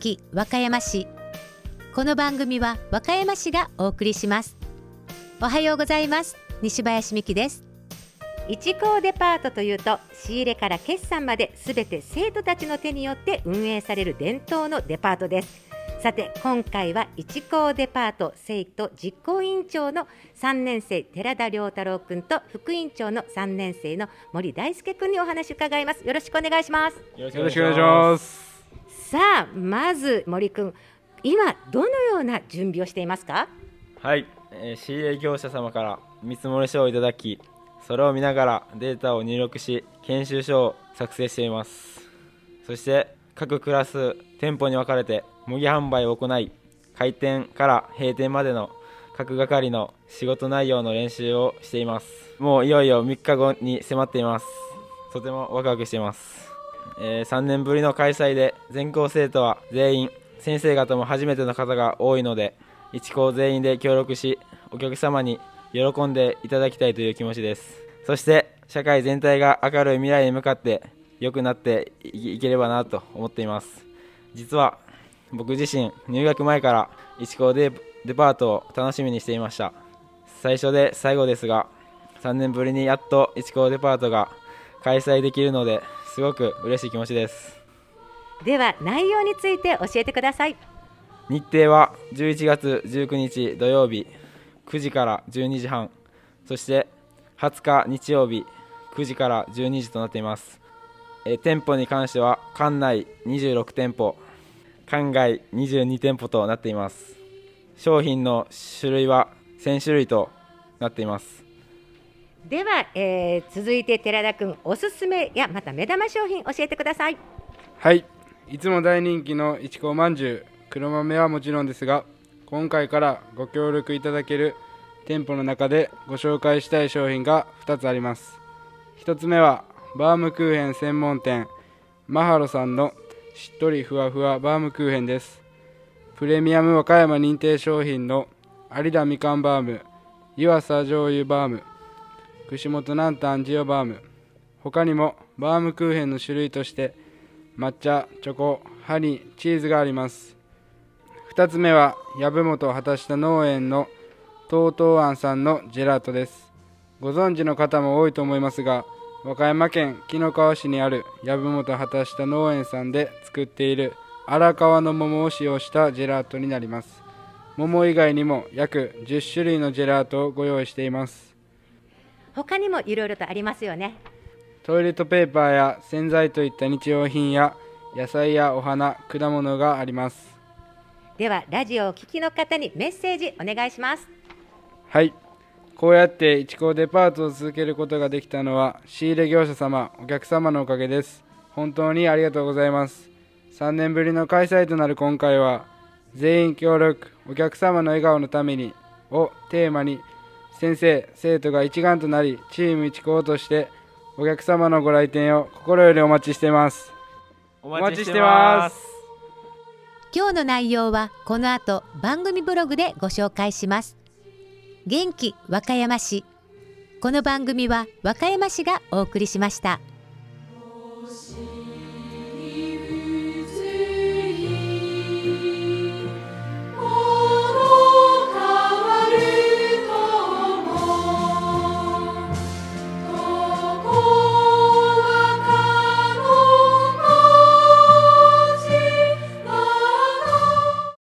気和歌山市。この番組は和歌山市がお送りします。おはようございます。西林美希です。一高デパートというと、仕入れから決算まで全て生徒たちの手によって運営される伝統のデパートです。さて、今回は一高デパート生徒実行委員長の3年生寺田良太郎君と副委員長の3年生の森大輔君にお話を伺います。よろしくお願いします。 よろしくお願いします。 さあ、まず森君、今どのような準備をしていますか？ はい、仕入れ業者様から見積書をいただき、それを見ながらデータを入力し、研修書を作成しています。そして各クラス店舗に分かれて模擬販売を行い、開店から閉店までの各係の仕事内容の練習をしています。もういよいよ3日後に迫っています。とてもワクワクしています。3年ぶりの開催で全校生徒は全員、先生方も初めての方が多いので、一校全員で協力し、お客様に喜んでいただきたいという気持ちです。そして社会全体が明るい未来に向かって良くなっていければなと思っています。実は僕自身、入学前から一高デパートを楽しみにしていました。最初で最後ですが、3年ぶりにやっと一高デパートが開催できるので、すごく嬉しい気持ちです。 では内容について教えてください。 日程は11月19日土曜日9時から12時半、そして20日日曜日9時から12時となっています。店舗に関しては館内26店舗、館外22店舗となっています。商品の種類は1000種類となっています。 では、続いて寺田君、おすすめやまた目玉商品教えてください。 はい、いつも大人気の一高まんじゅう、黒豆はもちろんですが、今回からご協力いただける店舗の中でご紹介したい商品が2つあります。1つ目はバームクーヘン専門店マハロさんのしっとりふわふわバームクーヘンです。プレミアム和歌山認定商品の有田みかんバーム、湯浅醤油バーム、串本南丹塩バーム、他にもバームクーヘンの種類として抹茶、チョコ、ハニー、チーズがあります。2つ目は藪本畑下農園のトートーアンさんのジェラートです。ご存知の方も多いと思いますが、和歌山県紀の川市にある藪本畑下農園さんで作っている荒川の桃を使用したジェラートになります。桃以外にも約10種類のジェラートをご用意しています。 他にもいろいろとありますよね。 トイレットペーパーや洗剤といった日用品や野菜やお花、果物があります。 ではラジオをお聞きの方にメッセージお願いします。 はい、こうやって一高デパートを続けることができたのは仕入れ業者様、お客様のおかげです。本当にありがとうございます。3年ぶりの開催となる今回は、全員協力、お客様の笑顔のためにをテーマに、先生、生徒が一丸となり、チーム一高としてお客様のご来店を心よりお待ちしています。 お待ちしてます。 今日の内容はこの後番組ブログでご紹介します。元気和歌山市。この番組は和歌山市がお送りしました。